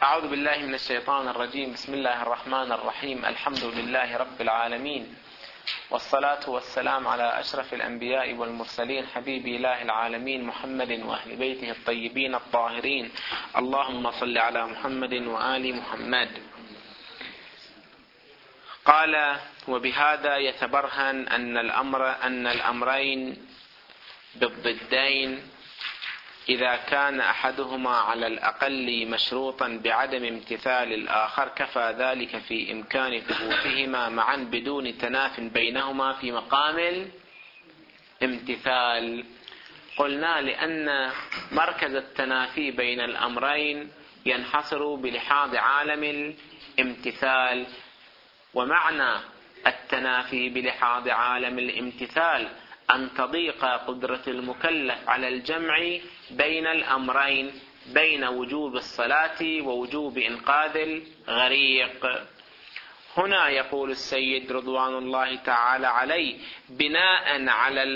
أعوذ بالله من الشيطان الرجيم. بسم الله الرحمن الرحيم. الحمد لله رب العالمين، والصلاة والسلام على أشرف الأنبياء والمرسلين، حبيب إله العالمين محمد وأهل بيته الطيبين الطاهرين. اللهم صل على محمد وآل محمد. قال: وبهذا يتبرهن أن الأمرين بالضدين إذا كان أحدهما على الأقل مشروطا بعدم امتثال الآخر كفى ذلك في إمكان ثبوتهما معا بدون تناف بينهما في مقام الامتثال. قلنا لأن مركز التنافي بين الأمرين ينحصر بلحاظ عالم الامتثال، ومعنى التنافي بلحاظ عالم الامتثال أن تضيق قدرة المكلف على الجمع بين الأمرين، بين وجوب الصلاة ووجوب إنقاذ الغريق. هنا يقول السيد رضوان الله تعالى عليه: بناء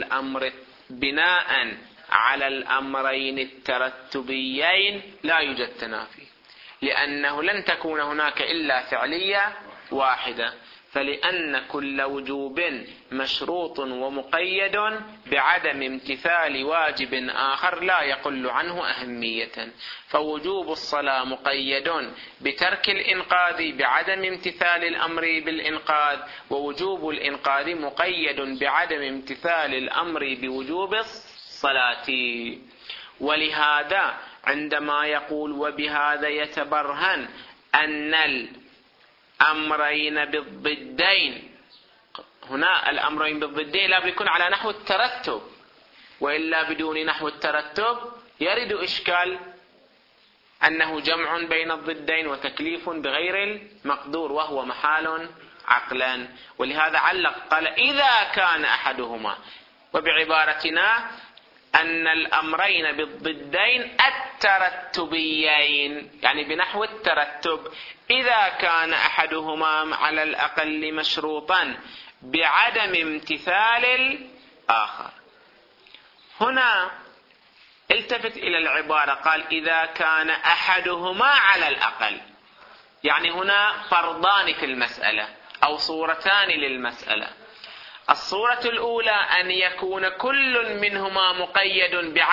على الأمرين الترتبيين لا يوجد تنافي، لأنه لن تكون هناك إلا فعلية واحدة، فلأن كل وجوب مشروط ومقيد بعدم امتثال واجب آخر لا يقل عنه أهمية. فوجوب الصلاة مقيد بترك الإنقاذ بعدم امتثال الأمر بالإنقاذ، ووجوب الإنقاذ مقيد بعدم امتثال الأمر بوجوب الصلاة. ولهذا عندما يقول وبهذا يتبرهن أن الأمرين بالضدين، هنا الأمرين بالضدين لا بيكون على نحو الترتب، وإلا بدون نحو الترتب يرد إشكال أنه جمع بين الضدين وتكليف بغير المقدور، وهو محال عقلا. ولهذا علق قال: إذا كان أحدهما، وبعبارتنا أن الأمرين بالضدين الترتبيين، يعني بنحو الترتب، إذا كان أحدهما على الأقل مشروطا بعدم امتثال الآخر. هنا التفت إلى العبارة، قال: إذا كان أحدهما على الأقل، يعني هنا فرضان في المسألة أو صورتان للمسألة. الصورة الأولى أن يكون كل منهما مقيد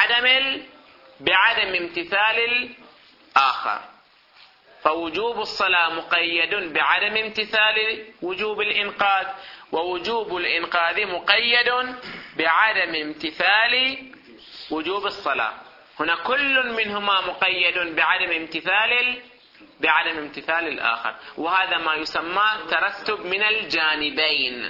بعدم امتثال الآخر، فوجوب الصلاة مقيد بعدم امتثال وجوب الإنقاذ، ووجوب الإنقاذ مقيد بعدم امتثال وجوب الصلاة. هنا كل منهما مقيد بعدم امتثال الآخر، وهذا ما يسمى ترتب من الجانبين.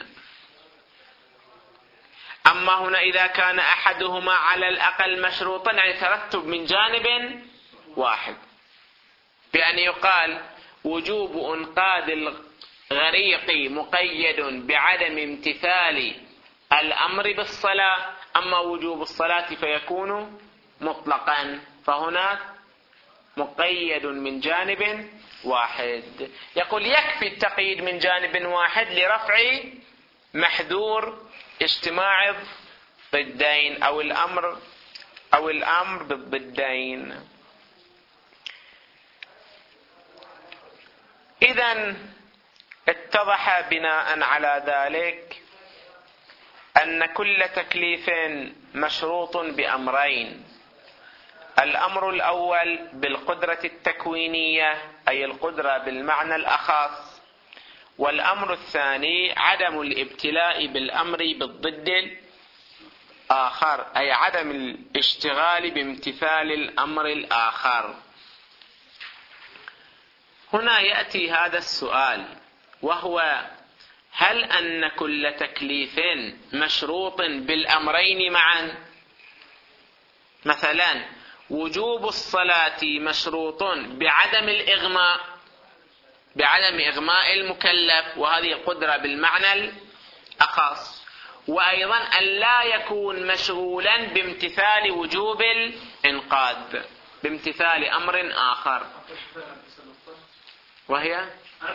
أما هنا إذا كان أحدهما على الأقل مشروطا، يعني ترتب من جانب واحد، بأن يقال وجوب إنقاذ الغريق مقيد بعدم امتثال الأمر بالصلاة، أما وجوب الصلاة فيكون مطلقا، فهنا مقيد من جانب واحد. يقول يكفي التقييد من جانب واحد لرفع محذور اجتماع الضدين أو الأمر بالضدين. إذن اتضح بناء على ذلك أن كل تكليف مشروط بأمرين: الأمر الأول بالقدرة التكوينية، أي القدرة بالمعنى الأخص، والأمر الثاني عدم الابتلاء بالأمر بالضد الآخر، أي عدم الاشتغال بامتثال الأمر الآخر. هنا يأتي هذا السؤال، وهو: هل أن كل تكليف مشروط بالأمرين معا؟ مثلا وجوب الصلاة مشروط بعدم إغماء المكلف، وهذه القدرة بالمعنى الأخص، وأيضا أن لا يكون مشغولا بامتثال وجوب الإنقاذ بامتثال أمر آخر. وهي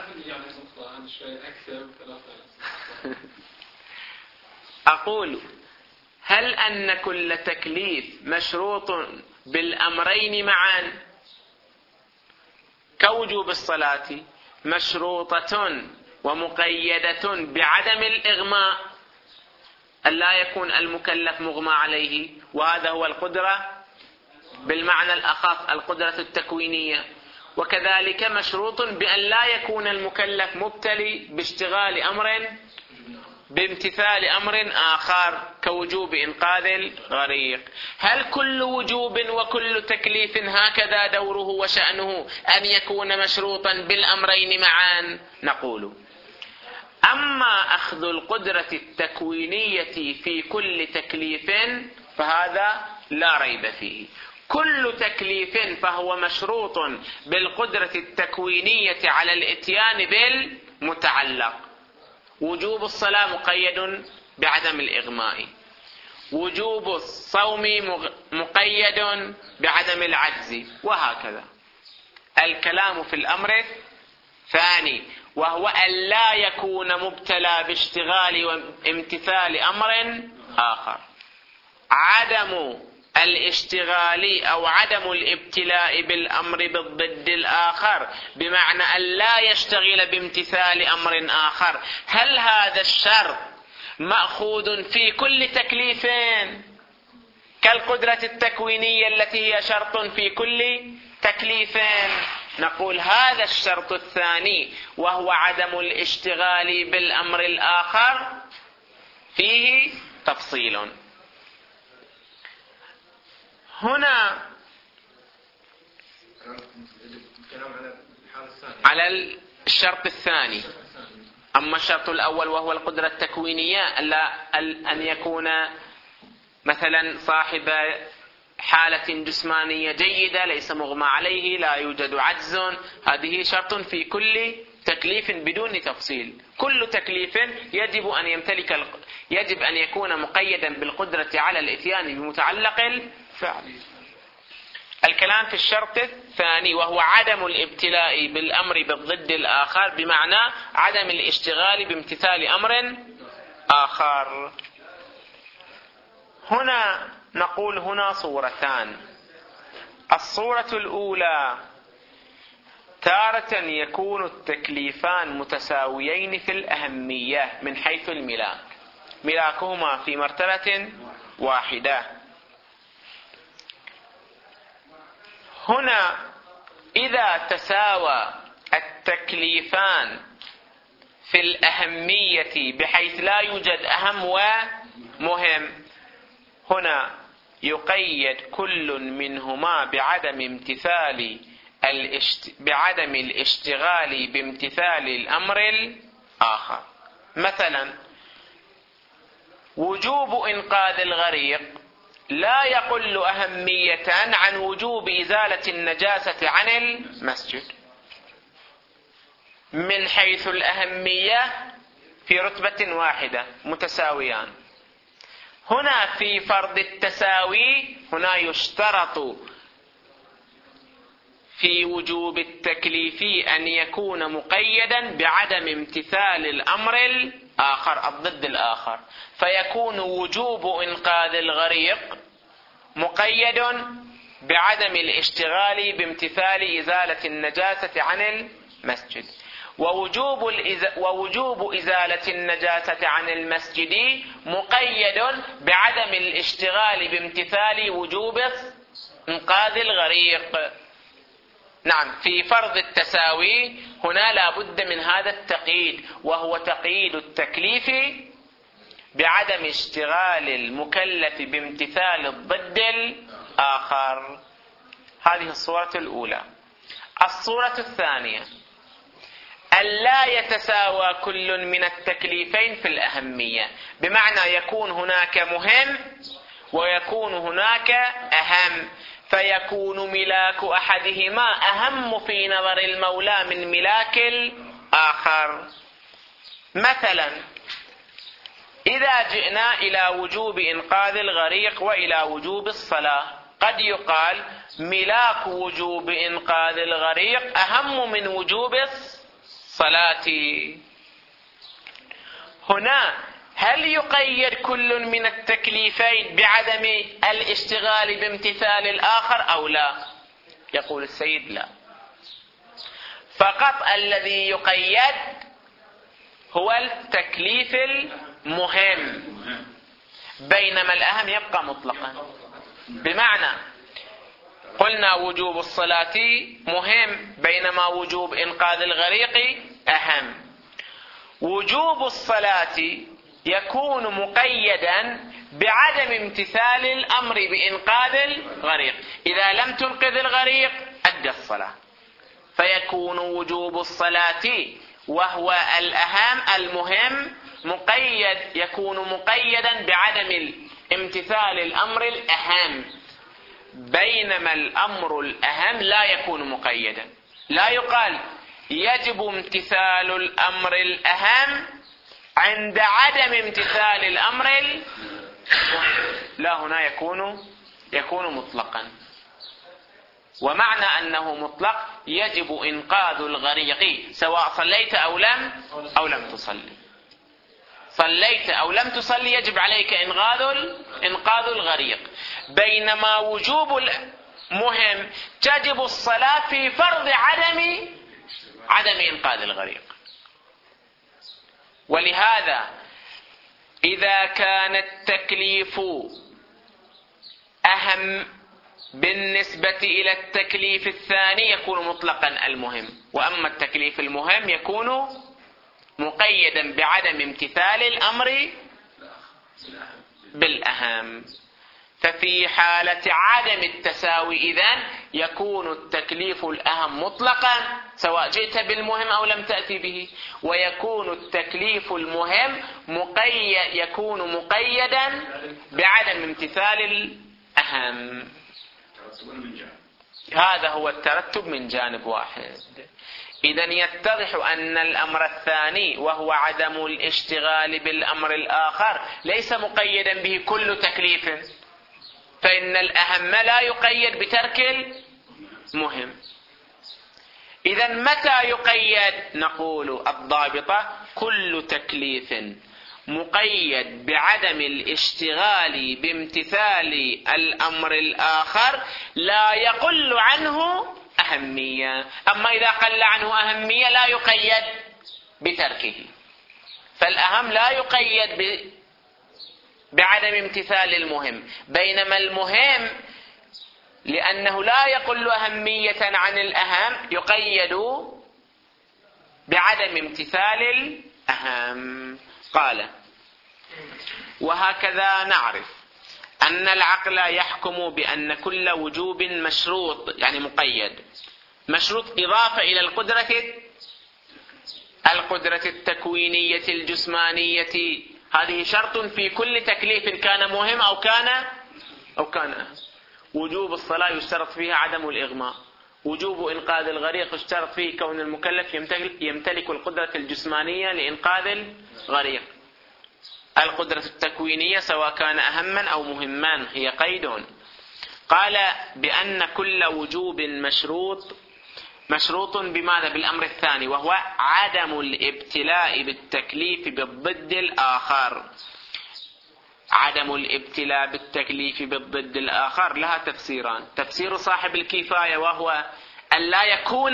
أقول: هل أن كل تكليف مشروط بالأمرين معا كوجوب الصلاة مشروطة ومقيدة بعدم الإغماء، أن لا يكون المكلف مغمى عليه، وهذا هو القدرة بالمعنى الأخص، القدرة التكوينية. وكذلك مشروط بأن لا يكون المكلف مبتلي باشتغال أمر بامتثال أمر آخر كوجوب إنقاذ الغريق. هل كل وجوب وكل تكليف هكذا دوره وشأنه أن يكون مشروطا بالأمرين معا؟ نقول: أما أخذ القدرة التكوينية في كل تكليف فهذا لا ريب فيه. كل تكليف فهو مشروط بالقدرة التكوينية على الإتيان بالمتعلق. وجوب الصلاة مقيد بعدم الإغماء، وجوب الصوم مقيد بعدم العجز، وهكذا. الكلام في الأمر الثاني وهو أن لا يكون مبتلى باشتغال وامتثال أمر آخر. عدم الاشتغال أو عدم الابتلاء بالأمر بالضد الآخر بمعنى أن لا يشتغل بامتثال أمر آخر، هل هذا الشرط مأخوذ في كل تكليف كالقدرة التكوينية التي هي شرط في كل تكليف؟ نقول هذا الشرط الثاني وهو عدم الاشتغال بالأمر الآخر فيه تفصيل. هنا على الشرط الثاني. أما الشرط الأول وهو القدرة التكوينية، أن يكون مثلا صاحب حالة جسمانية جيدة ليس مغمى عليه لا يوجد عجز، هذه شرط في كل تكليف بدون تفصيل. كل تكليف يجب أن يكون مقيدا بالقدرة على الإتيان بمتعلق الفعل. الكلام في الشرط الثاني وهو عدم الابتلاء بالأمر بالضد الآخر بمعنى عدم الاشتغال بامتثال أمر آخر. هنا نقول هنا صورتان. الصورة الأولى تارة يكون التكليفان متساويين في الأهمية من حيث الملاك، ملاكهما في مرتبة واحدة. هنا إذا تساوى التكليفان في الأهمية بحيث لا يوجد أهم ومهم، هنا يقيد كل منهما بعدم الاشتغال بامتثال الأمر الآخر. مثلا وجوب إنقاذ الغريق لا يقل أهمية عن وجوب إزالة النجاسة عن المسجد، من حيث الأهمية في رتبة واحدة متساويان. هنا في فرض التساوي هنا يشترط في وجوب التكليف أن يكون مقيدا بعدم امتثال الأمر الآخر الضد الآخر، فيكون وجوب إنقاذ الغريق مقيد بعدم الاشتغال بامتثال إزالة النجاسة عن المسجد، ووجوب إزالة النجاسة عن المسجد مقيد بعدم الاشتغال بامتثال وجوب إنقاذ الغريق. نعم، في فرض التساوي هنا لا بد من هذا التقييد، وهو تقييد التكليف بعدم اشتغال المكلف بامتثال الضد الآخر. هذه الصورة الأولى. الصورة الثانية أن لا يتساوى كل من التكليفين في الأهمية، بمعنى يكون هناك مهم ويكون هناك أهم، فيكون ملاك أحدهما أهم في نظر المولى من ملاك الآخر. مثلا إذا جئنا إلى وجوب إنقاذ الغريق وإلى وجوب الصلاة، قد يقال ملاك وجوب إنقاذ الغريق أهم من وجوب الصلاة. هنا هل يقيد كل من التكليفين بعدم الاشتغال بامتثال الآخر أو لا؟ يقول السيد لا. فقط الذي يقيد هو التكليف المهم، بينما الأهم يبقى مطلقا. بمعنى قلنا وجوب الصلاة مهم، بينما وجوب إنقاذ الغريق أهم. وجوب الصلاة يكون مقيدا بعدم امتثال الأمر بإنقاذ الغريق. إذا لم تنقذ الغريق أدى الصلاة، فيكون وجوب الصلاة وهو الأهم المهم يكون مقيدا بعدم امتثال الأمر الأهم، بينما الأمر الأهم لا يكون مقيدا. لا يقال يجب امتثال الأمر الأهم عند عدم امتثال الأمر لا، هنا يكون مطلقا. ومعنى أنه مطلق يجب إنقاذ الغريق سواء صليت أو لم تصلي. صليت أو لم تصلي يجب عليك إنقاذ الغريق، بينما وجوب المهم تجب الصلاة في فرض عدم إنقاذ الغريق. ولهذا إذا كان التكليف أهم بالنسبة إلى التكليف الثاني يكون مطلقا المهم، وأما التكليف المهم يكون مقيدا بعدم امتثال الأمر بالأهم. ففي حالة عدم التساوي إذن يكون التكليف الأهم مطلقا سواء جئت بالمهم أو لم تأتي به، ويكون التكليف المهم يكون مقيدا بعدم امتثال الأهم. هذا هو الترتب من جانب واحد. إذن يتضح أن الأمر الثاني وهو عدم الاشتغال بالأمر الآخر ليس مقيدا به كل تكليف، فإن الأهم لا يقيد بترك المهم. إذن متى يقيد؟ نقول الضابطة كل تكليف مقيد بعدم الاشتغال بامتثال الأمر الآخر لا يقل عنه أهمية. أما إذا قل عنه أهمية لا يقيد بتركه، فالأهم لا يقيد بعدم امتثال المهم، بينما المهم لأنه لا يقل أهمية عن الأهم يقيد بعدم امتثال الأهم. قال: وهكذا نعرف أن العقل يحكم بأن كل وجوب مشروط، يعني مقيد، مشروط إضافة إلى القدرة التكوينية الجسمانية. هذه شرط في كل تكليف كان مهم أو كان وجوب الصلاة يشترط فيها عدم الإغماء، وجوب إنقاذ الغريق يشترط فيه كون المكلف يمتلك القدرة الجسمانية لإنقاذ الغريق. القدرة التكوينية سواء كان أهما أو مهما هي قيد. قال بأن كل وجوب مشروط بماذا؟ بالأمر الثاني، وهو عدم الابتلاء بالتكليف بالضد الآخر. عدم الابتلاء بالتكليف بالضد الآخر لها تفسيران: تفسير صاحب الكفاية وهو ألا يكون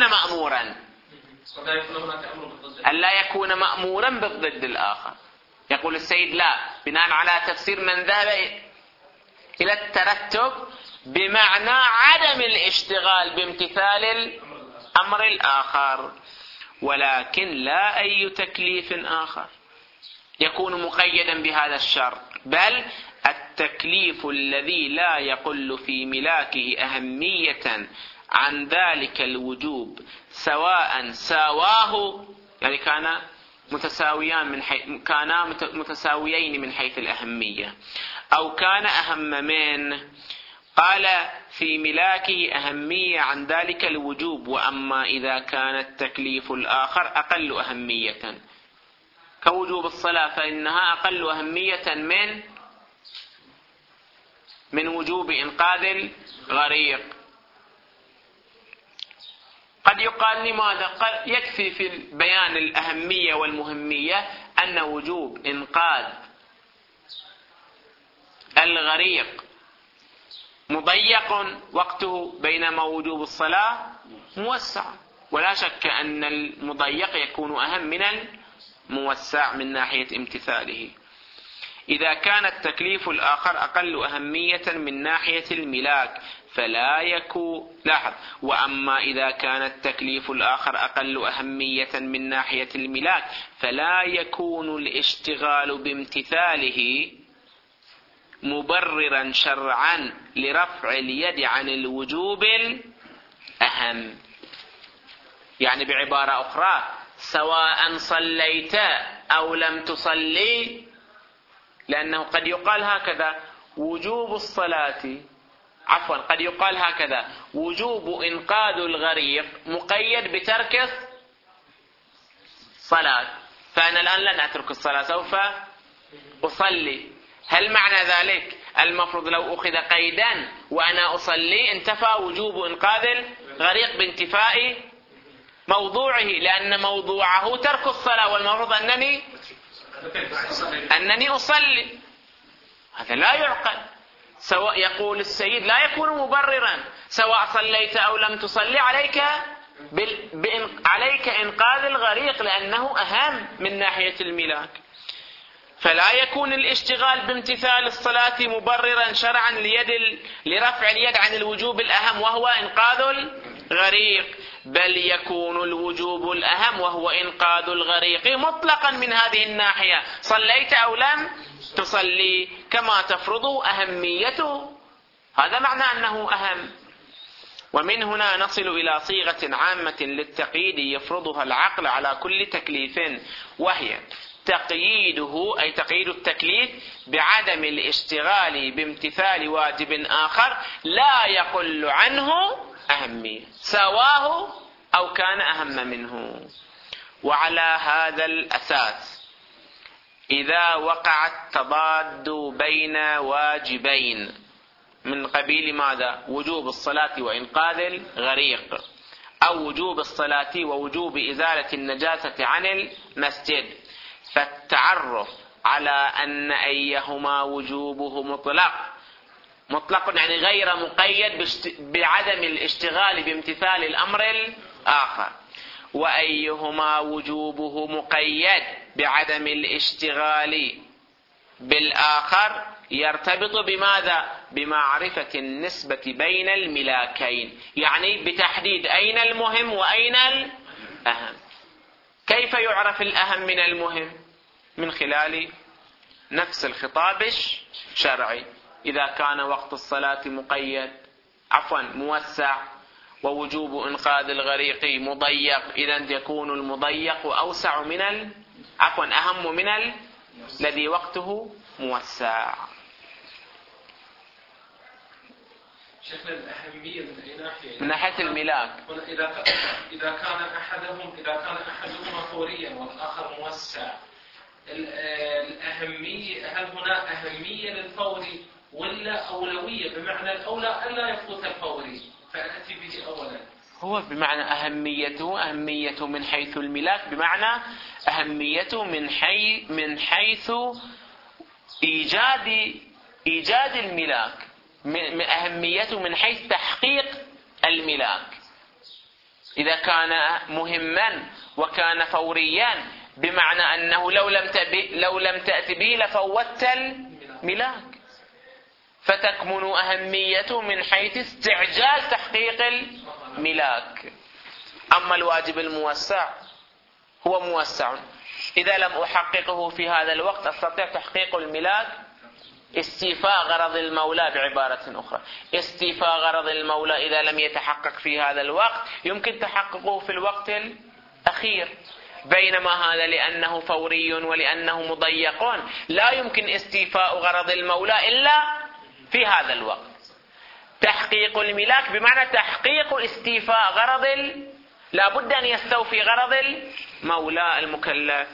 مأمورا بالضد الآخر. يقول السيد لا، بناء على تفسير من ذهب إلى الترتب بمعنى عدم الاشتغال بامتثال الأمر الآخر، ولكن لا أي تكليف آخر يكون مقيدا بهذا الشرط، بل التكليف الذي لا يقل في ملاكه أهمية عن ذلك الوجوب سواء ساواه، يعني كانا متساويين من حيث الأهمية، أو كان أهم منه. قال في ملاكه أهمية عن ذلك الوجوب، وأما إذا كان التكليف الآخر أقل أهمية كوجوب الصلاة فإنها أقل أهمية من وجوب إنقاذ الغريق. قد يقال لماذا؟ قال يكفي في بيان الأهمية والمهمية أن وجوب إنقاذ الغريق مضيق وقته، بينما وجوب الصلاة موسع. ولا شك أن المضيق يكون أهم من الموسع من ناحية امتثاله. إذا كان التكليف الآخر أقل أهمية من ناحية الملاك فلا يكون، لاحظ، وأما إذا كان التكليف الآخر أقل أهمية من ناحية الملاك فلا يكون الاشتغال بامتثاله مبررا شرعا لرفع اليد عن الوجوب الأهم. يعني بعبارة أخرى، سواء صليت أو لم تصلي، لأنه قد يقال هكذا وجوب الصلاة، عفوا قد يقال هكذا وجوب إنقاذ الغريق مقيد بترك الصلاة، فأنا الآن لن أترك الصلاة، سوف أصلي. هل معنى ذلك المفروض لو أخذ قيدا وأنا أصلي انتفى وجوب إنقاذ الغريق بانتفاء موضوعه، لأن موضوعه ترك الصلاة والمفروض أنني أصلي؟ هذا لا يعقل. سواء يقول السيد لا يكون مبررا، سواء صليت أو لم تصلي عليك إنقاذ الغريق لأنه أهم من ناحية الملاك. فلا يكون الاشتغال بامتثال الصلاة مبررا شرعا لرفع اليد عن الوجوب الأهم وهو إنقاذ الغريق، بل يكون الوجوب الأهم وهو إنقاذ الغريق مطلقا من هذه الناحية، صليت أو لم تصلي، كما تفرضه أهميته. هذا معنى أنه أهم. ومن هنا نصل إلى صيغة عامة للتقييد يفرضها العقل على كل تكليف، وهي تقييده، أي تقييد التكليف بعدم الاشتغال بامتثال واجب آخر لا يقل عنه أهمية سواه أو كان أهم منه. وعلى هذا الأساس إذا وقع التضاد بين واجبين من قبيل ماذا؟ وجوب الصلاة وإنقاذ الغريق، أو وجوب الصلاة ووجوب إزالة النجاسة عن المسجد، فالتعرف على أن أيهما وجوبه مطلق يعني غير مقيد بعدم الاشتغال بامتثال الأمر الآخر، وأيهما وجوبه مقيد بعدم الاشتغال بالآخر يرتبط بماذا؟ بمعرفة النسبة بين الملاكين، يعني بتحديد أين المهم وأين الأهم. كيف يعرف الأهم من المهم؟ من خلال نفس الخطاب الشرعي. إذا كان وقت الصلاة موسع ووجوب إنقاذ الغريق مضيق، إذا يكون المضيق أوسع من أهم من الذي وقته موسع. شكل الأهمية من أي ناحية؟ من ناحية الملاك. إذا كان أحدهما فوريا والآخر موسع، الأهمية، هل هنا أهمية للفوري ولا أولوية؟ بمعنى الأولى ألا يفوت الفوري فأتي به أولا. هو بمعنى أهميته من حيث الملاك، بمعنى أهميته من حيث إيجاد الملاك، أهميته من حيث تحقيق الملاك. إذا كان مهما وكان فوريا بمعنى أنه لو لم تأتي به لفوتت الملاك، فتكمن أهميته من حيث استعجال تحقيق الملاك. أما الواجب الموسع هو موسع، إذا لم أحققه في هذا الوقت أستطيع تحقيق الملاك استيفاء غرض المولى. بعبارة أخرى، استيفاء غرض المولى إذا لم يتحقق في هذا الوقت يمكن تحققه في الوقت الأخير، بينما هذا لأنه فوري ولأنه مضيق لا يمكن استيفاء غرض المولى إلا في هذا الوقت. تحقيق الملاك بمعنى تحقيق استيفاء غرض لا بد أن يستوفي غرض المولى المكلف.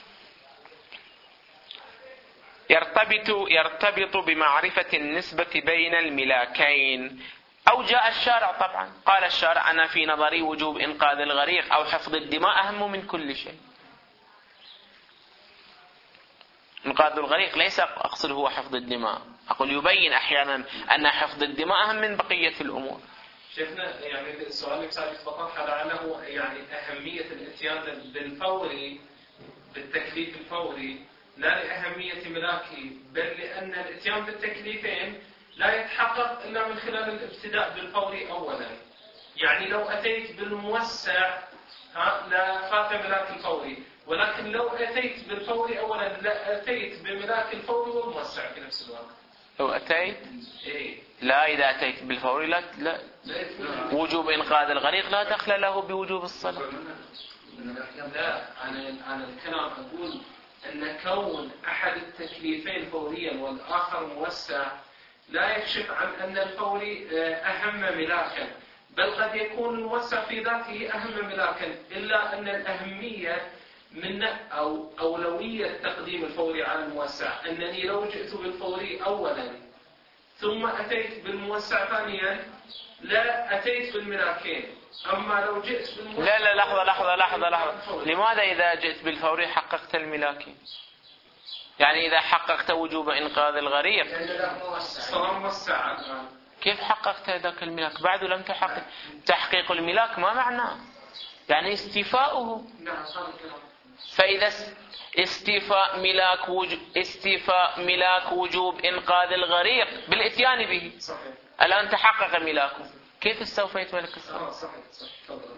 يرتبط بمعرفة النسبة بين الملاكين. أو جاء الشارع، طبعا قال الشارع أنا في نظري وجوب إنقاذ الغريق أو حفظ الدماء أهم من كل شيء. إنقاذ الغريق ليس أقصد هو حفظ الدماء، أقول يبين أحيانا أن حفظ الدماء أهم من بقية الأمور. شيخنا يعني السؤال اللي بسألك بطرحه لعله يعني أهمية الإتيان بالفوري بالتكليف الفوري لا لأهمية ملاكه، بل لأن الإتيان بالتكليفين لا يتحقق إلا من خلال الابتداء بالفوري أولا. يعني لو أتيت بالموسع لا فات ملاك الفوري، ولكن لو أتيت بالفوري أولا لا أتيت بملاك الفوري والموسع في نفس الوقت. لو أتيت إيه؟ لا، إذا أتيت بالفوري لا وجوب إنقاذ الغريق لا دخل له بوجوب الصلاة. لا، أنا الكلام أقول أن كون أحد التكليفين فوريا والآخر موسع لا يكشف عن أن الفوري أهم ملاكا، بل قد يكون الموسع في ذاته أهم ملاكا، إلا أن الأهمية من أو أولوية تقديم الفوري على الموسع أنني لو جئت بالفوري أولا ثم أتيت بالموسع ثانيا لا أتيت بالملاكين. أما لو جئت بالموسع لا لحظة. لماذا إذا جئت بالفوري حققت الملاكين؟ يعني إذا حققت وجوب إنقاذ الغريق صار موسع الآن. كيف حققت ذاك الملاك؟ بعد لم تحقق. تحقيق الملاك ما معناه؟ يعني استيفاؤه. فإذا استيفاء ملاك وجوب إنقاذ الغريق بالإتيان به. صحيح. الآن تحقق ملاكه، كيف استوفيت ملك الصلاة؟ صحيح.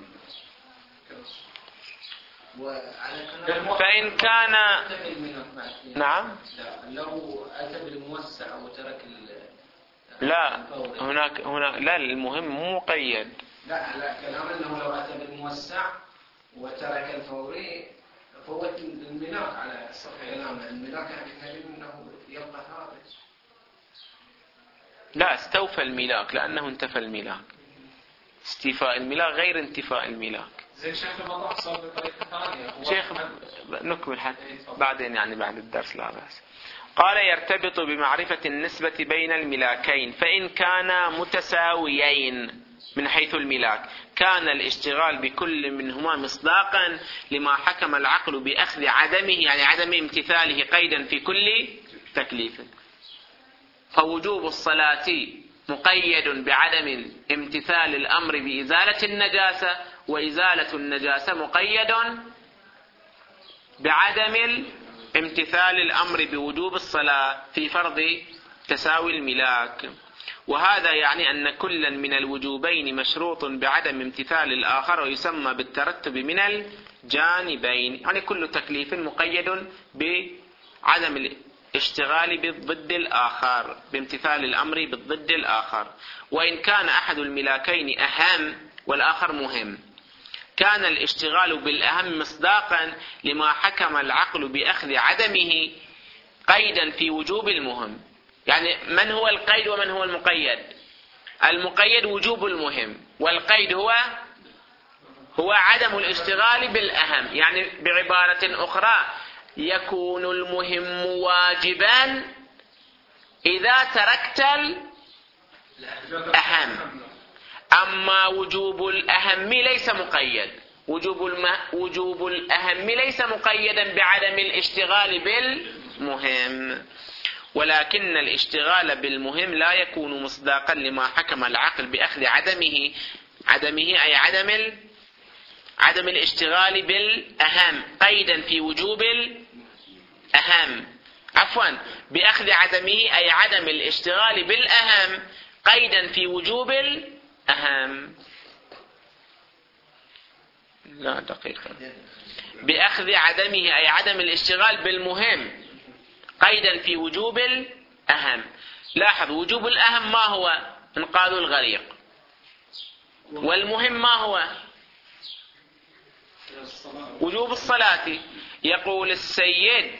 فإن كان نعم لو أتى بالموسع وترك لا هناك لا، المهم مو مقيد. لا كلام أنه لو أتى بالموسع وترك الفوري فوت الملاك على كلام الملاك، يعني كلام أنه يبقى ثابت. لا، استوفى الملاك لأنه انتفى الملاك. استيفاء الملاك غير انتفاء الملاك. زين شيخ البطاق صار بطريقة ثانية. شيخ نكمل حتى بعدين، يعني بعد الدرس لا بأس. قال يرتبط بمعرفة النسبة بين الملاكين، فإن كانا متساويين من حيث الملاك كان الاشتغال بكل منهما مصداقا لما حكم العقل بأخذ عدمه، يعني عدم امتثاله قيدا في كل تكليف. فوجوب الصلاة مقيد بعدم امتثال الأمر بإزالة النجاسة، وإزالة النجاسة مقيد بعدم امتثال الأمر بوجوب الصلاة في فرض تساوي الملاك. وهذا يعني أن كلا من الوجوبين مشروط بعدم امتثال الآخر، ويسمى بالترتب من الجانبين. يعني كل تكليف مقيد بعدم الاشتغال بالضد الآخر، بامتثال الأمر بالضد الآخر. وإن كان أحد الملاكين أهم والآخر مهم كان الاشتغال بالأهم مصداقا لما حكم العقل بأخذ عدمه قيدا في وجوب المهم. يعني من هو القيد ومن هو المقيد؟ المقيد وجوب المهم، والقيد هو عدم الاشتغال بالأهم. يعني بعبارة أخرى يكون المهم واجبا إذا تركت الأهم. أما وجوب الأهم ليس مقيد، وجوب الأهم ليس مقيدا بعدم الاشتغال بالمهم، ولكن الاشتغال بالمهم لا يكون مصداقا لما حكم العقل بأخذ عدمه أي عدم الاشتغال بالأهم قيدا في وجوب الأهم، بأخذ عدمه أي عدم الاشتغال بالأهم قيدا في وجوب الأهم. لا دقيقة. بأخذ عدمه أي عدم الاشتغال بالمهم قيدا في وجوب الأهم. لاحظ وجوب الأهم ما هو؟ إنقاذ الغريق. والمهم ما هو؟ وجوب الصلاة. يقول السيد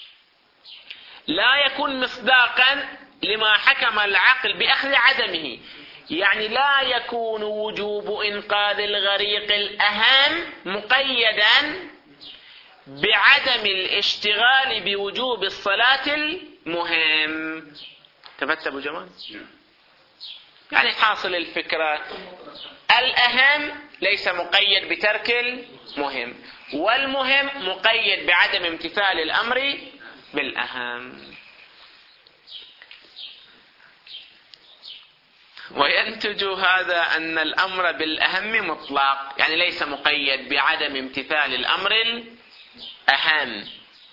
لا يكون مصداقا لما حكم العقل بأخذ عدمه، يعني لا يكون وجوب إنقاذ الغريق الأهم مقيدا بعدم الاشتغال بوجوب الصلاة المهم. تفتح أبو جمال؟ يعني حاصل الفكرة الأهم ليس مقيد بترك المهم، والمهم مقيد بعدم امتثال الأمر بالأهم. وينتج هذا أن الأمر بالأهم مطلق، يعني ليس مقيد بعدم امتثال الأمر الأهم.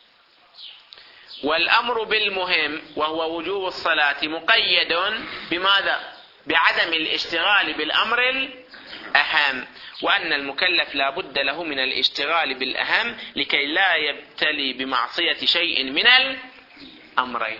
والأمر بالمهم وهو وجوب الصلاة مقيد بماذا؟ بعدم الاشتغال بالأمر الأهم، وأن المكلف لا بد له من الاشتغال بالأهم لكي لا يبتلي بمعصية شيء من الأمرين.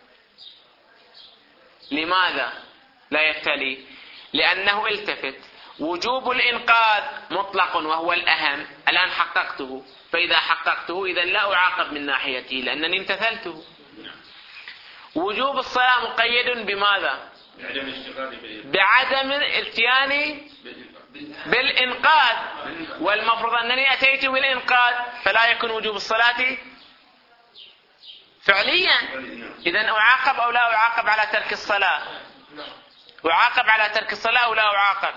لماذا لا يبتلي؟ لأنه التفت وجوب الإنقاذ مطلق وهو الأهم، الآن حققته، فإذا حققته إذا لا أعاقب من ناحيتي لأنني امتثلته. وجوب الصلاة مقيد بماذا؟ بعدم الاتيان بالإنقاذ، والمفروض أنني أتيت بالإنقاذ فلا يكون وجوب الصلاة فعليا. إذن أعاقب أو لا أعاقب على ترك الصلاة؟ أعاقب على ترك الصلاة أو لا أعاقب؟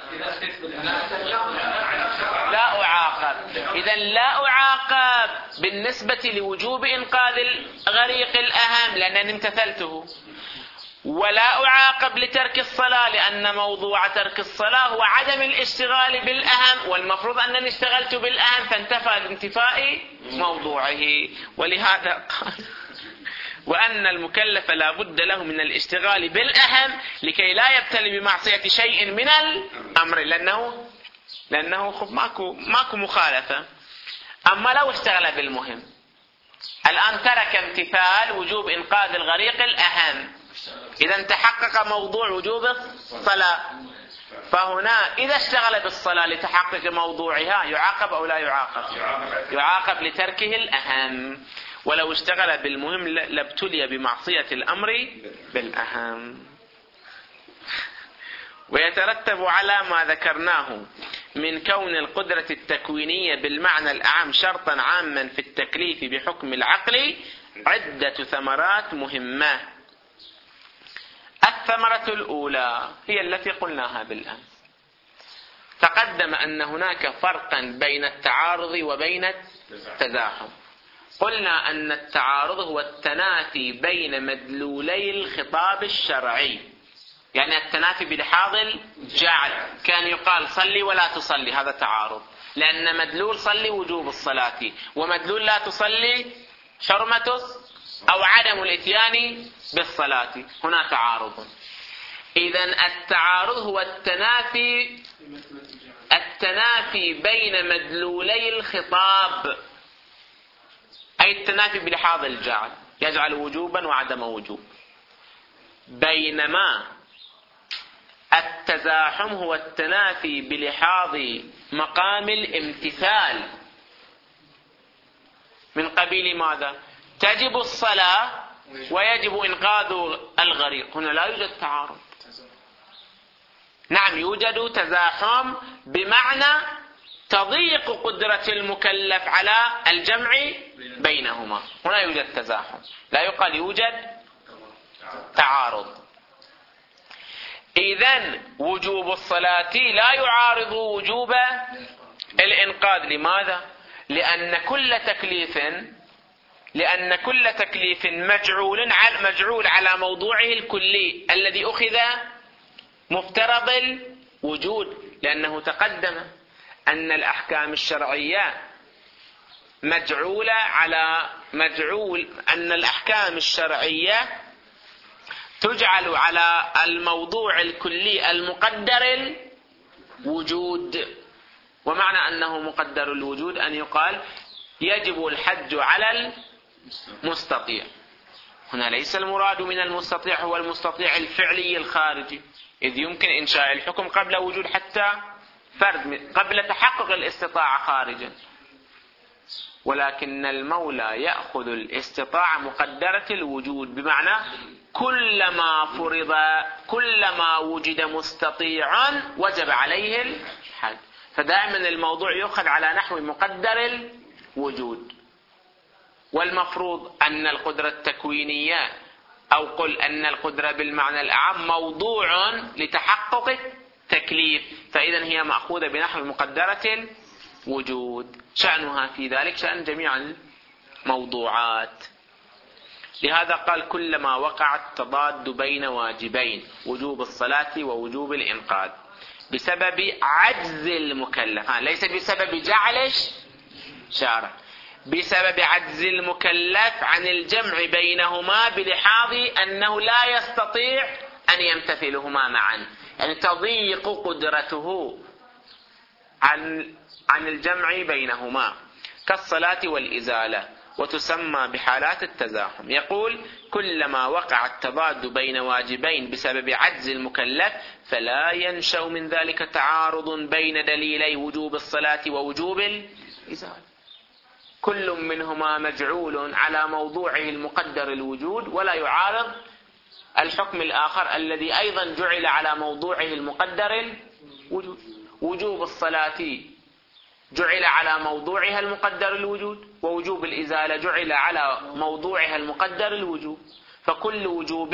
لا أعاقب. إذن لا أعاقب بالنسبة لوجوب إنقاذ الغريق الأهم لأنني امتثلته، ولا أعاقب لترك الصلاة لأن موضوع ترك الصلاة هو عدم الاشتغال بالأهم، والمفروض أنني اشتغلت بالأهم فانتفى الانتفاء موضوعه. ولهذا قال وأن المكلف لا بد له من الاشتغال بالأهم لكي لا يبتلي بمعصية شيء من الأمر، لأنه ماكو مخالفة. أما لو اشتغل بالمهم، الآن ترك امتثال وجوب إنقاذ الغريق الأهم، إذا تحقق موضوع وجوب الصلاة، فهنا إذا اشتغل بالصلاة لتحقق موضوعها يعاقب أو لا يعاقب؟ يعاقب لتركه الأهم. ولو اشتغل بالمهم لابتلي بمعصية الأمر بالأهم. ويترتب على ما ذكرناه من كون القدرة التكوينية بالمعنى الأعم شرطا عاما في التكليف بحكم العقل عدة ثمرات مهمة. الثمرة الأولى هي التي قلناها بالأمس. تقدم أن هناك فرقا بين التعارض وبين التزاحم. قلنا أن التعارض هو التنافي بين مدلولي الخطاب الشرعي، يعني التنافي بلحاظ الجعل. كان يقال صلي ولا تصلي، هذا تعارض، لأن مدلول صلي وجوب الصلاة، ومدلول لا تصلي حرمة أو عدم الاتيان بالصلاة، هنا تعارض. إذن التعارض هو التنافي بين مدلولي الخطاب، أي التنافي بلحاظ الجعل، يجعل وجوبا وعدم وجوب. بينما التزاحم هو التنافي بلحاظ مقام الامتثال، من قبيل ماذا؟ تجب الصلاة ويجب إنقاذ الغريق، هنا لا يوجد تعارض. نعم يوجد تزاحم بمعنى تضيق قدرة المكلف على الجمع بينهما، هنا يوجد تزاحم، لا يقال يوجد تعارض. إذن وجوب الصلاة لا يعارض وجوب الإنقاذ. لماذا؟ لأن كل تكليف مجعول على موضوعه الكلي الذي أخذ مفترض الوجود، لأنه تقدم أن الأحكام الشرعية أن الأحكام الشرعية تجعل على الموضوع الكلي المقدر الوجود. ومعنى أنه مقدر الوجود أن يقال يجب الحج على المستطيع. هنا ليس المراد من المستطيع هو المستطيع الفعلي الخارجي، إذ يمكن إنشاء الحكم قبل وجود حتى فرد، قبل تحقق الاستطاعة خارجا، ولكن المولى يأخذ الاستطاعة مقدرة الوجود، بمعنى كلما وجد مستطيع وجب عليه الحج. فدائما الموضوع يؤخذ على نحو مقدر الوجود. والمفروض أن القدرة التكوينية، أو قل أن القدرة بالمعنى الأعم موضوع لتحقق التكليف، فإذا هي مأخوذة بنحو مقدرة الوجود. شأنها في ذلك شأن جميع الموضوعات. لهذا قال كلما وقع التضاد بين واجبين وجوب الصلاة ووجوب الإنقاذ بسبب عجز المكلف، ليس بسبب جعل شارع، بسبب عجز المكلف عن الجمع بينهما بلحاظ أنه لا يستطيع أن يمتثلهما معا، يعني تضيق قدرته عن الجمع بينهما كالصلاة والإزالة، وتسمى بحالات التزاحم. يقول كلما وقع التضاد بين واجبين بسبب عجز المكلف فلا ينشأ من ذلك تعارض بين دليلي وجوب الصلاة ووجوب الإزالة، كل منهما مجعول على موضوعه المقدر الوجود ولا يعارض الحكم الآخر الذي أيضا جعل على موضوعه المقدر الوجود. وجوب الصلاة جعل على موضوعها المقدر الوجود، ووجوب الإزالة جعل على موضوعها المقدر الوجود، فكل وجوب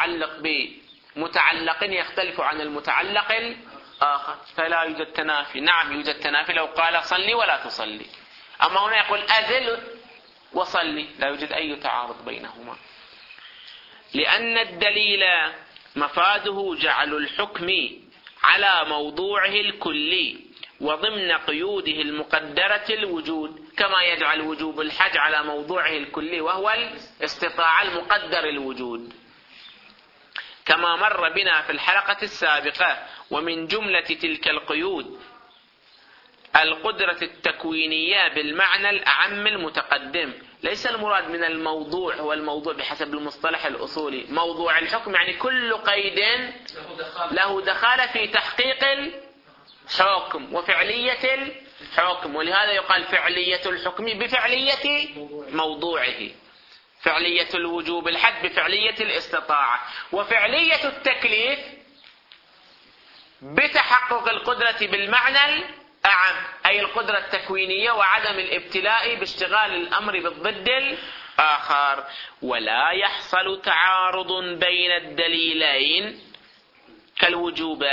متعلق يختلف عن المتعلق الآخر، فلا يوجد تنافي. نعم يوجد تنافي لو قال صلي ولا تصلي، أما هنا يقول أزل وصلي، لا يوجد أي تعارض بينهما، لأن الدليل مفاده جعل الحكم على موضوعه الكلي وضمن قيوده المقدرة الوجود، كما يجعل وجوب الحج على موضوعه الكلي وهو الاستطاعة المقدر الوجود، كما مر بنا في الحلقة السابقة. ومن جملة تلك القيود القدرة التكوينية بالمعنى الأعم المتقدم. ليس المراد من الموضوع هو الموضوع بحسب المصطلح الأصولي، موضوع الحكم يعني كل قيد له دخالة في تحقيق الحكم وفعلية الحكم، ولهذا يقال فعلية الحكم بفعلية موضوعه، فعلية الوجوب الحد بفعلية الاستطاعة، وفعلية التكليف بتحقق القدرة بالمعنى الأعم أي القدرة التكوينية وعدم الابتلاء باشتغال الأمر بالضد الآخر. ولا يحصل تعارض بين الدليلين كالوجوب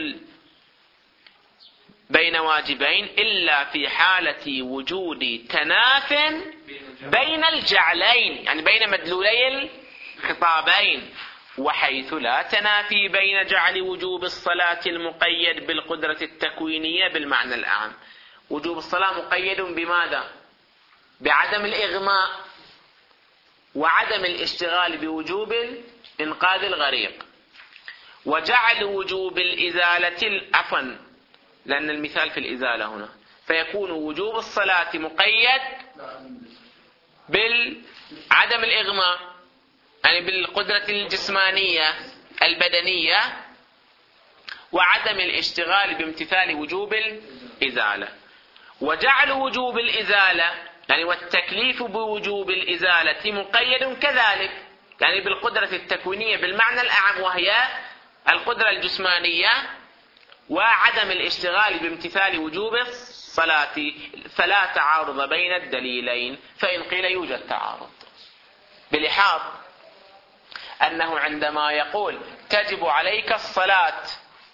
بين واجبين إلا في حالة وجود تناف بين الجعلين، يعني بين مدلولي الخطابين، وحيث لا تنافي بين جعل وجوب الصلاة المقيد بالقدرة التكوينية بالمعنى الأعم. وجوب الصلاة مقيد بماذا؟ بعدم الإغماء وعدم الاشتغال بوجوب إنقاذ الغريق. وجعل وجوب الإزالة عفوا لأن المثال في الإزالة هنا، فيكون وجوب الصلاة مقيد بالعدم الإغماء يعني بالقدرة الجسمانية البدنية وعدم الاشتغال بامتثال وجوب الإزالة. وجعل وجوب الإزالة يعني والتكليف بوجوب الإزالة مقيد كذلك يعني بالقدرة التكوينية بالمعنى الأعم وهي القدرة الجسمانية وعدم الاشتغال بامتثال وجوب الصلاة، فلا تعارض بين الدليلين. فإن قيل يوجد تعارض بلحاظ أنه عندما يقول تجب عليك الصلاة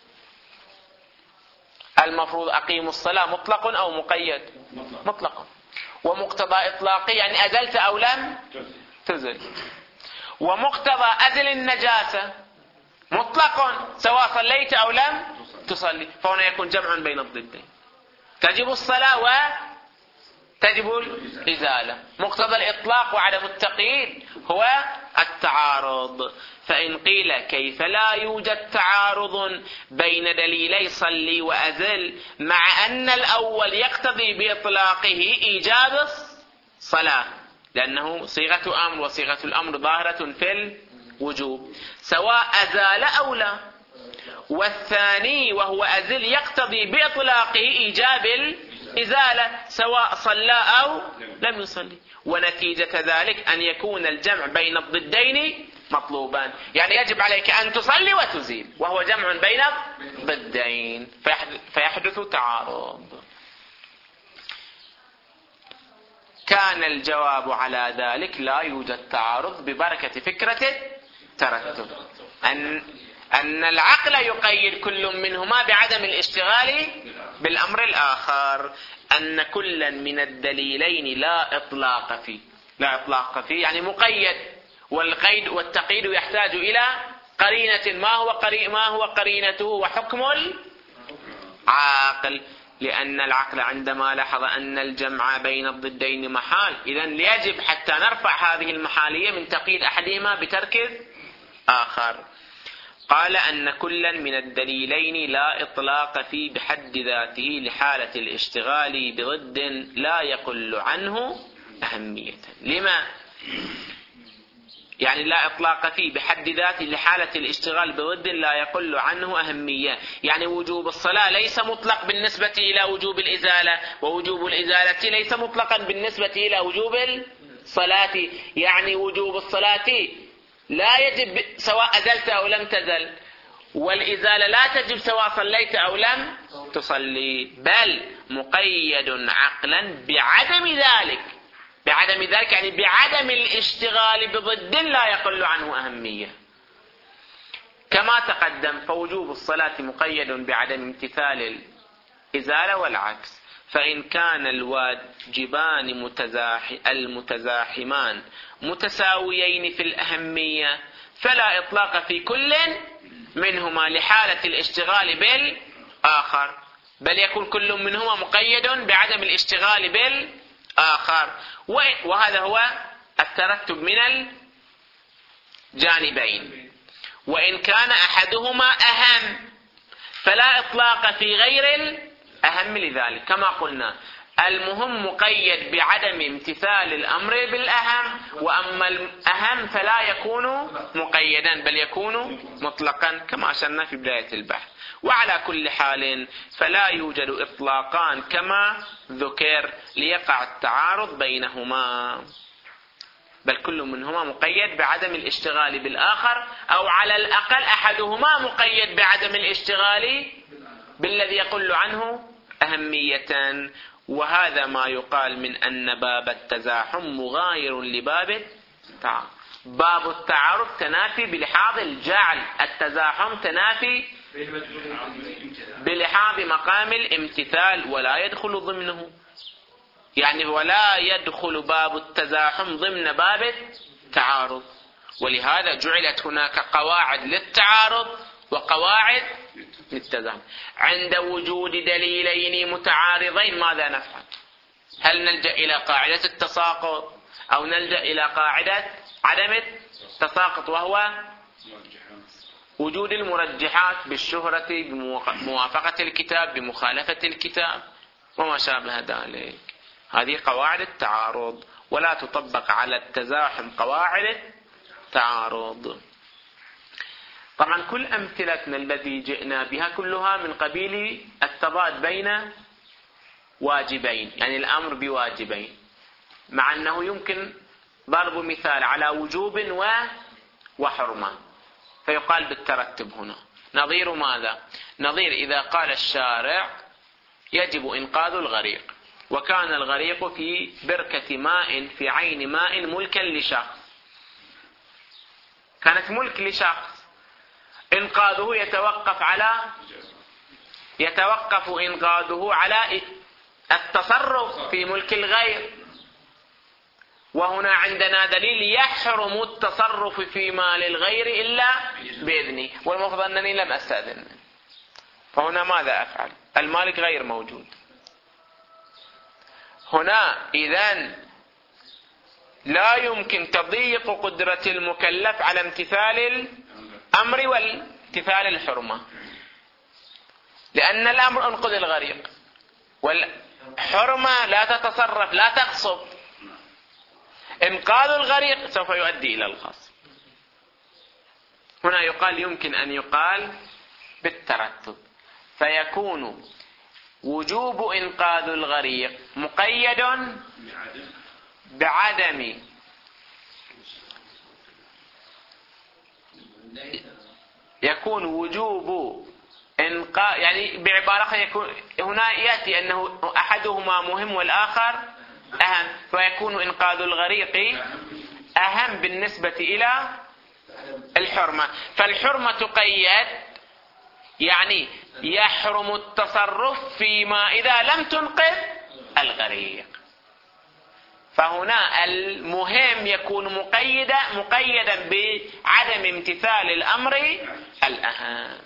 المفروض أقيم الصلاة مطلق أو مقيد؟ مطلق. ومقتضى إطلاقي يعني أزلت أو لم تزل. ومقتضى أزل النجاسة مطلق سواء صليت أو لم تصلي، فهنا يكون جمع بين الضدين، تجب الصلاة وتجب الإزالة. مقتضى الإطلاق وعدم التقييد هو التعارض. فإن قيل كيف لا يوجد تعارض بين دليلي صلي وأزل مع أن الأول يقتضي بإطلاقه إيجاب الصلاة لأنه صيغة أمر وصيغة الأمر ظاهرة في الوجوب سواء أزال أو لا، والثاني وهو أزل يقتضي بإطلاقه إيجاب الإزالة سواء صلى أو لم يصلي، ونتيجة ذلك أن يكون الجمع بين الضدين مطلوبان، يعني يجب عليك أن تصلي وتزيل وهو جمع بين الضدين فيحدث تعارض. كان الجواب على ذلك لا يوجد تعارض ببركة فكرة الترتب، أن العقل يقيد كل منهما بعدم الاشتغال بالأمر الآخر، أن كلا من الدليلين لا إطلاق فيه يعني مقيد، والقيد والتقييد يحتاج إلى قرينة. ما هو قرينته وحكم العاقل؟ لأن العقل عندما لاحظ أن الجمع بين الضدين محال، إذن يجب حتى نرفع هذه المحالية من تقييد أحدهما بترك آخر. قال أن كلا من الدليلين لا إطلاق فيه بحد ذاته لحالة الاشتغال بضد لا يقل عنه أهمية. لما؟ يعني لا إطلاق فيه بحد ذاته لحالة الاشتغال بضد لا يقل عنه أهمية، يعني وجوب الصلاة ليس مطلق بالنسبة إلى وجوب الإزالة، ووجوب الإزالة ليس مطلقا بالنسبة إلى وجوب الصلاة. يعني وجوب الصلاة لا يجب سواء أزلت أو لم تزل، والإزالة لا تجب سواء صليت أو لم تصلي، بل مقيد عقلا بعدم ذلك. بعدم ذلك يعني بعدم الاشتغال بضد لا يقل عنه أهمية. كما تقدم فوجوب الصلاة مقيد بعدم امتثال الإزالة والعكس. فإن كان الواجبان المتزاحمان متساويين في الأهمية فلا إطلاق في كل منهما لحالة الاشتغال بالآخر، بل يكون كل منهما مقيد بعدم الاشتغال بالآخر. وهذا هو الترتب من الجانبين. وإن كان أحدهما أهم فلا إطلاق في غير الأهم لذلك. كما قلنا المهم مقيد بعدم امتثال الأمر بالأهم، وأما الأهم فلا يكون مقيدا بل يكون مطلقا كما أشرنا في بداية البحث. وعلى كل حال فلا يوجد إطلاقان كما ذكر ليقع التعارض بينهما، بل كل منهما مقيد بعدم الاشتغال بالآخر، أو على الأقل أحدهما مقيد بعدم الاشتغال بالذي يقل عنه أهمية. وهذا ما يقال من أن باب التزاحم مغاير لباب التعارض. باب التعارض تنافي بلحاظ الجعل، التزاحم تنافي بلحاظ مقام الامتثال ولا يدخل ضمنه. يعني ولا يدخل باب التزاحم ضمن باب التعارض، ولهذا جعلت هناك قواعد للتعارض وقواعد للتزاحم. عند وجود دليلين متعارضين ماذا نفعل؟ هل نلجأ إلى قاعدة التساقط أو نلجأ إلى قاعدة عدم التساقط، وهو وجود المرجحات بالشهرة بموافقة الكتاب بمخالفة الكتاب وما شابه ذلك. هذه قواعد التعارض، ولا تطبق على التزاحم قواعد التعارض. طبعا كل أمثلتنا التي جئنا بها كلها من قبيل التضاد بين واجبين، يعني الأمر بواجبين، مع أنه يمكن ضرب مثال على وجوب وحرمة فيقال بالترتب هنا. نظير ماذا؟ نظير إذا قال الشارع يجب إنقاذ الغريق، وكان الغريق في بركة ماء في عين ماء ملكا لشخص، كانت ملك لشخص، إنقاذه يتوقف إنقاذه على التصرف في ملك الغير. وهنا عندنا دليل يحرم التصرف في مال الغير إلا بإذنه، والمفروض أنني لم أستأذن. فهنا ماذا أفعل؟ المالك غير موجود. هنا إذن لا يمكن تضييق قدرة المكلف على امتثال الأمر وامتثال الحرمة، لأن الأمر انقذ الغريق، والحرمة لا تتصرف لا تغصب. إنقاذ الغريق سوف يؤدي إلى الغصب. هنا يمكن أن يقال بالترتب، فيكون وجوب إنقاذ الغريق مقيد بعدم يكون وجوب إنقاذ، يعني بعبارة يكون هنا يأتي أنه أحدهما مهم والآخر أهم، فيكون إنقاذ الغريق أهم بالنسبة إلى الحرمة. فالحرمة تقيد، يعني يحرم التصرف فيما إذا لم تنقذ الغريق، فهنا المهم يكون مقيدا بعدم امتثال الأمر الأهم.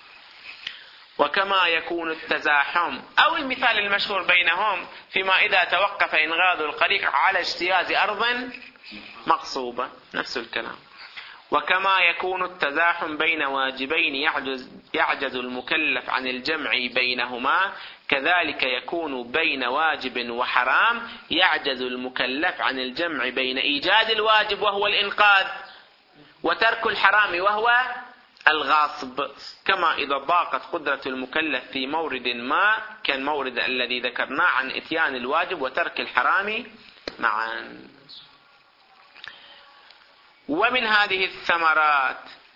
وكما يكون التزاحم أو المثال المشهور بينهم فيما إذا توقف إنغاذ الغريق على اجتياز أرض مغصوبة، نفس الكلام. وكما يكون التزاحم بين واجبين يعجز المكلف عن الجمع بينهما، كذلك يكون بين واجب وحرام يعجز المكلف عن الجمع بين إيجاد الواجب وهو الإنقاذ وترك الحرام وهو الغاصب، كما إذا ضاقت قدرة المكلف في مورد ما كالمورد الذي ذكرناه عن إتيان الواجب وترك الحرام معا. ومن هذه الثمرات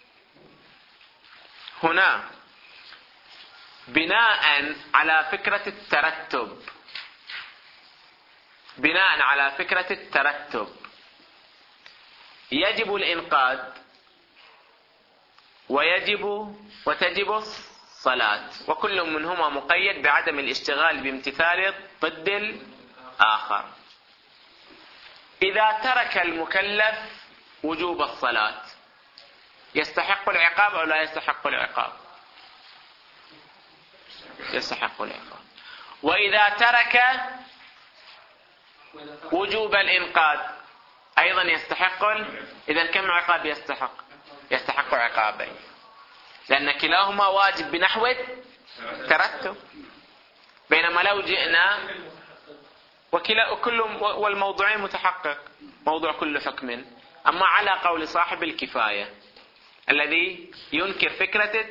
هنا بناء على فكرة الترتب يجب الإنقاذ وتجب الصلاة، وكل منهما مقيد بعدم الاشتغال بامتثال ضد الآخر. إذا ترك المكلف وجوب الصلاة يستحق العقاب أو لا يستحق العقاب؟ يستحق العقاب. وإذا ترك وجوب الإنقاذ أيضا يستحق. إذا كم عقاب يستحق؟ يستحق عقابين، لأن كلاهما واجب بنحو ترتب. بينما لو جئنا والموضوعين متحقق موضوع كل حكم. أما على قول صاحب الكفاية الذي ينكر فكرة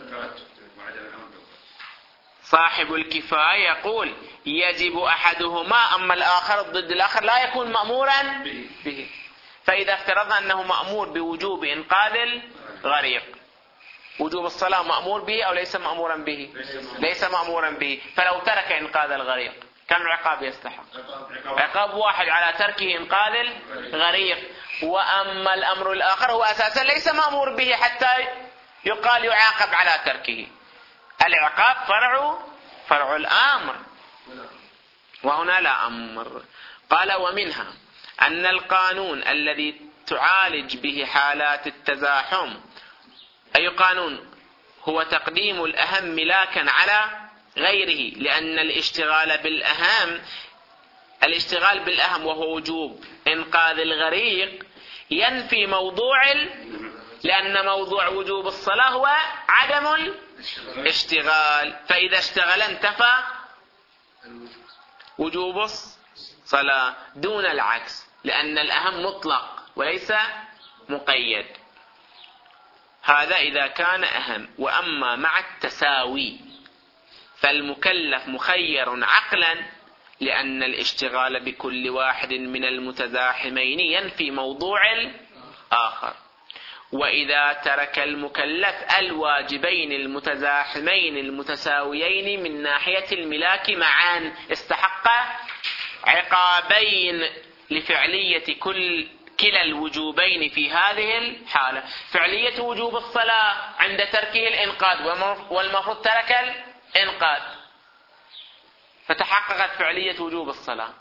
صاحب الكفاية يقول يجب أحدهما أما الآخر ضد الآخر لا يكون مأمورا به. فإذا افترضنا أنه مأمور بوجوب إنقاذ الغريق، وجوب الصلاة مأمور به أو ليس مأمورا به؟ ليس مأمورا به. فلو ترك إنقاذ الغريق كم عقاب يستحق؟ عقاب واحد على تركه إنقاذ الغريق. وأما الأمر الآخر هو أساسا ليس مأمور به حتى يقال يعاقب على تركه. العقاب فرع الأمر، وهنا لا أمر. قال ومنها أن القانون الذي تعالج به حالات التزاحم، أي قانون هو تقديم الأهم ملاكا على غيره، لأن الاشتغال بالأهم وهو وجوب إنقاذ الغريق ينفي لأن موضوع وجوب الصلاة هو عدم الاشتغال، فإذا اشتغل انتفى وجوب الصلاة دون العكس، لأن الأهم مطلق وليس مقيد. هذا إذا كان أهم. وأما مع التساوي فالمكلف مخير عقلا، لأن الاشتغال بكل واحد من المتزاحمين ينفي موضوع الآخر. وإذا ترك المكلف الواجبين المتزاحمين المتساويين من ناحية الملاك معا استحق عقابين لفعلية كلا الوجوبين في هذه الحالة. فعلية وجوب الصلاة عند تركه الإنقاذ، والمفروض ترك الإنقاذ فتحققت فعلية وجوب الصلاة.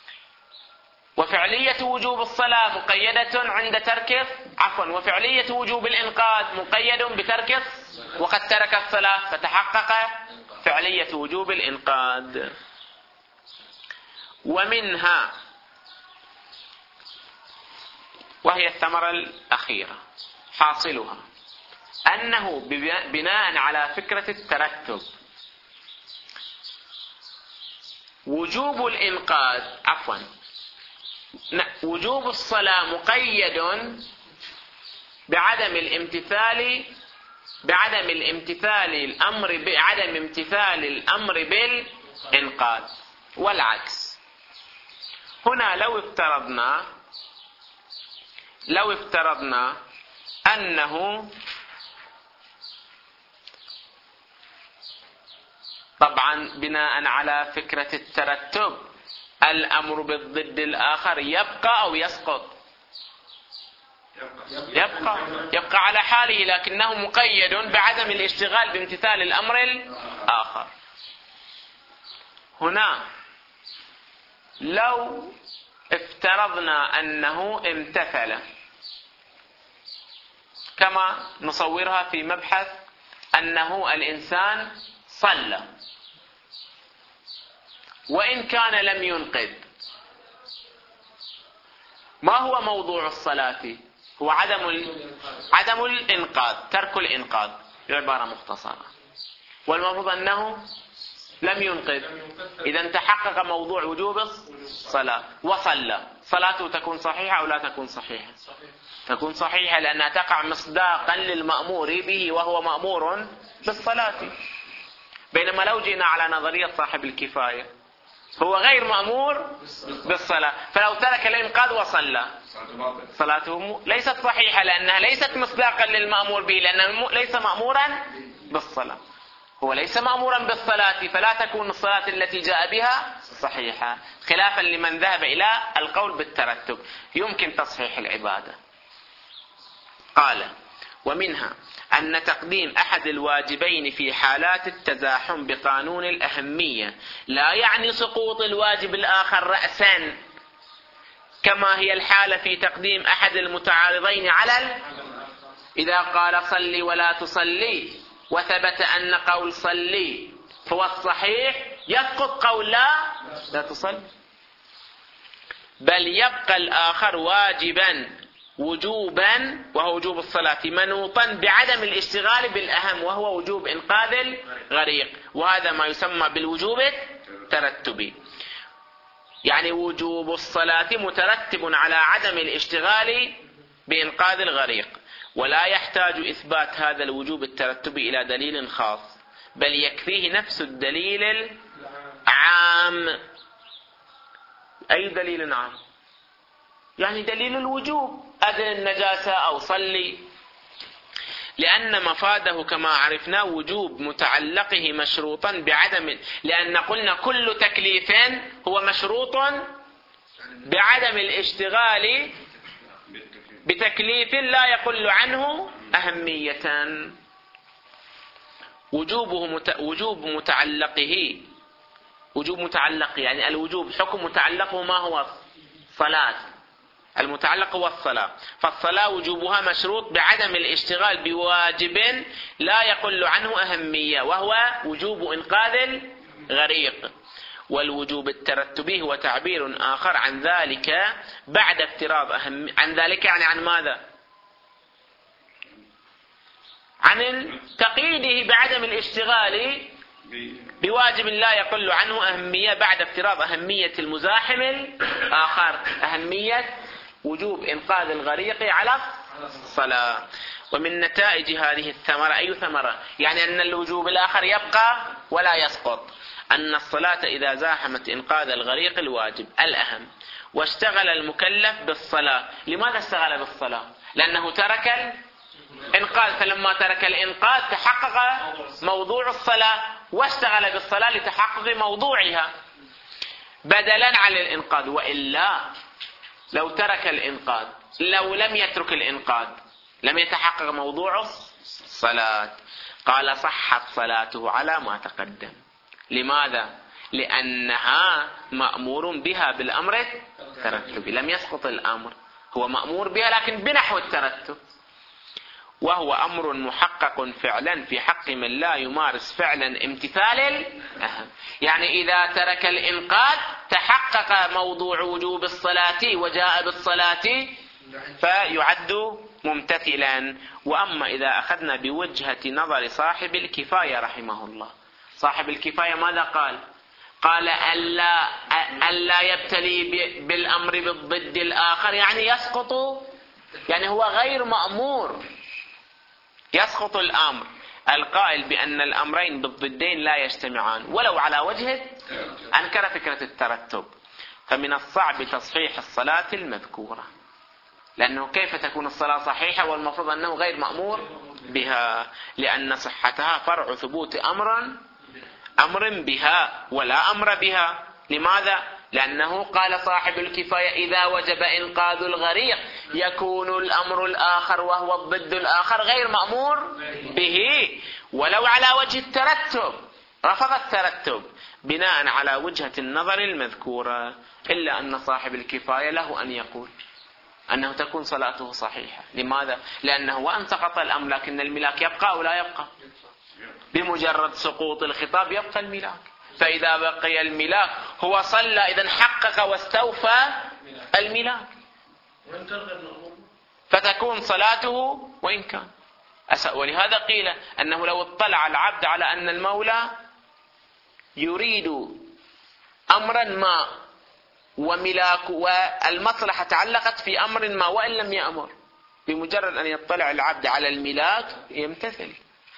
وفعلية وجوب الصلاة مقيدة عند وفعلية وجوب الإنقاذ مقيد بترك وقد ترك الصلاة فتحقق فعلية وجوب الإنقاذ. ومنها، وهي الثمرة الأخيرة، حاصلها أنه بناء على فكرة الترتب وجوب الصلاة مقيد بعدم امتثال الأمر بالإنقاذ، والعكس. هنا لو افترضنا أنه طبعا بناء على فكرة الترتب الأمر بالضد الآخر يبقى أو يسقط؟ يبقى على حاله، لكنه مقيد بعدم الاشتغال بامتثال الأمر الآخر. هنا لو افترضنا أنه امتثل، كما نصورها في مبحث أنه الإنسان صلى وإن كان لم ينقذ. ما هو موضوع الصلاة؟ هو عدم الإنقاذ، ترك الإنقاذ بعبارة مختصرة، والمفروض أنه لم ينقذ. إذا تحقق موضوع وجوب الصلاة وصلى، صلاته تكون صحيحة أو لا تكون صحيحة؟ تكون صحيحة، لأنها تقع مصداقا للمأمور به وهو مأمور بالصلاة. بينما لو جئنا على نظرية صاحب الكفاية هو غير مأمور بالصلاة، فلو ترك الإنقاذ وصلى صلاته ليست صحيحة، لأنها ليست مصداقا للمأمور به، لأنه ليس مأمورا بالصلاة. هو ليس مأمورا بالصلاة، فلا تكون الصلاة التي جاء بها صحيحة، خلافا لمن ذهب إلى القول بالترتب. يمكن تصحيح العبادة. قال: ومنها أن تقديم أحد الواجبين في حالات التزاحم بقانون الأهمية لا يعني سقوط الواجب الآخر رأسا، كما هي الحالة في تقديم أحد المتعارضين على إذا قال صلي ولا تصلي وثبت أن قول صلي هو الصحيح، يسقط قول لا تصلي، بل يبقى الآخر واجبا وجوبا، وهو وجوب الصلاة، منوطا بعدم الاشتغال بالأهم وهو وجوب إنقاذ الغريق. وهذا ما يسمى بالوجوب الترتبي، يعني وجوب الصلاة مترتب على عدم الاشتغال بإنقاذ الغريق، ولا يحتاج إثبات هذا الوجوب الترتبي إلى دليل خاص، بل يكفيه نفس الدليل العام. أي دليل عام؟ يعني دليل الوجوب، أذن النجاسة أو صلي، لأن مفاده كما عرفنا وجوب متعلقه مشروطا بعدم، لأن قلنا كل تكليف هو مشروط بعدم الاشتغال بتكليف لا يقل عنه أهمية. وجوب متعلقه يعني الوجوب حكم متعلقه ما هو؟ صلاة، المتعلق هو الصلاة، فالصلاة وجوبها مشروط بعدم الاشتغال بواجب لا يقل عنه أهمية، وهو وجوب إنقاذ الغريق. والوجوب الترتبي هو تعبير آخر عن ذلك بعد افتراض عن ذلك، يعني عن ماذا؟ عن تقييده بعدم الاشتغال بواجب لا يقل عنه أهمية بعد افتراض أهمية المزاحم الآخر، أهمية وجوب إنقاذ الغريق على الصلاة. ومن نتائج هذه الثمرة، أي ثمرة؟ يعني أن الوجوب الآخر يبقى ولا يسقط، أن الصلاة إذا زاحمت إنقاذ الغريق الواجب الأهم واشتغل المكلف بالصلاة. لماذا اشتغل بالصلاة؟ لأنه ترك الإنقاذ، فلما ترك الإنقاذ تحقق موضوع الصلاة، واشتغل بالصلاة لتحقق موضوعها بدلا عن الإنقاذ. وإلا لو ترك الإنقاذ، لو لم يترك الإنقاذ لم يتحقق موضوع الصلاة. قال: صحت صلاته على ما تقدم. لماذا؟ لأنها مأمور بها بالأمر الترتبي، لم يسقط الأمر، هو مأمور بها لكن بنحو الترتب، وهو أمر محقق فعلا في حق من لا يمارس فعلا امتثال الأهم. يعني إذا ترك الإنقاذ تحقق موضوع وجوب الصلاة وجاء بالصلاة فيعد ممتثلا. وأما إذا أخذنا بوجهة نظر صاحب الكفاية رحمه الله، صاحب الكفاية ماذا قال؟ قال: ألا يبتلي بالأمر بالضد الآخر، يعني يسقط، يعني هو غير مأمور، يسقط الأمر. القائل بأن الأمرين بالضدين لا يجتمعان ولو على وجه أنكر فكرة الترتب. فمن الصعب تصحيح الصلاة المذكورة، لأنه كيف تكون الصلاة صحيحة والمفروض أنه غير مأمور بها؟ لأن صحتها فرع ثبوت أمر بها ولا أمر بها. لماذا؟ لأنه قال صاحب الكفاية: إذا وجب إنقاذ الغريق يكون الأمر الآخر وهو الضد الآخر غير مأمور به ولو على وجه الترتب. رفض الترتب بناء على وجهة النظر المذكورة، إلا أن صاحب الكفاية له أن يقول أنه تكون صلاته صحيحة. لماذا؟ لأنه وأن سقط الأمر لكن الملاك يبقى أو لا يبقى؟ بمجرد سقوط الخطاب يبقى الملاك، فإذا بقي الملاك هو صلى، إذن حقق واستوفى الملاك، فتكون صلاته وإن كان. ولهذا قيل أنه لو اطلع العبد على أن المولى يريد أمرا ما وملاك والمصلحة تعلقت في أمر ما وإن لم يأمر، بمجرد أن يطلع العبد على الملاك يمتثل.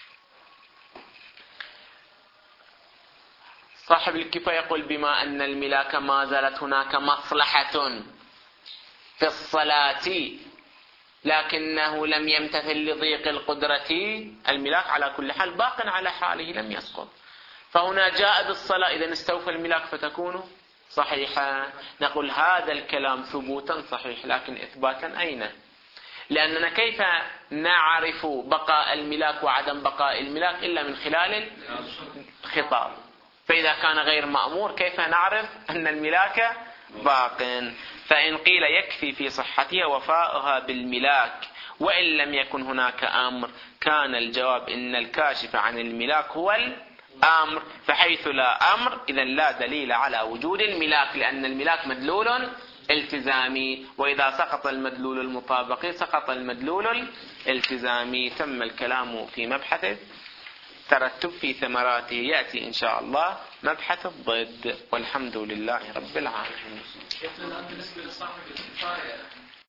صاحب الكفاية يقول بما أن الملاك ما زالت هناك مصلحة في الصلاة لكنه لم يمتثل لضيق القدرة، الملاك على كل حال باق على حاله لم يسقط، فهنا جاء بالصلاة إذا استوفى الملاك فتكون صحيحة. نقول هذا الكلام ثبوتا صحيح، لكن إثباتا أين؟ لأننا كيف نعرف بقاء الملاك وعدم بقاء الملاك إلا من خلال الخطاب، فإذا كان غير مأمور كيف نعرف أن الملاك باق؟ فإن قيل يكفي في صحتها وفاؤها بالملاك وإن لم يكن هناك أمر، كان الجواب إن الكاشف عن الملاك هو الأمر، فحيث لا أمر إذن لا دليل على وجود الملاك، لأن الملاك مدلول التزامي، وإذا سقط المدلول المطابقي سقط المدلول الالتزامي. تم الكلام في مبحث ترتب في ثمراته، يأتي إن شاء الله مبحث الضد، والحمد لله رب العالمين. بالنسبة لصاحب الكفاية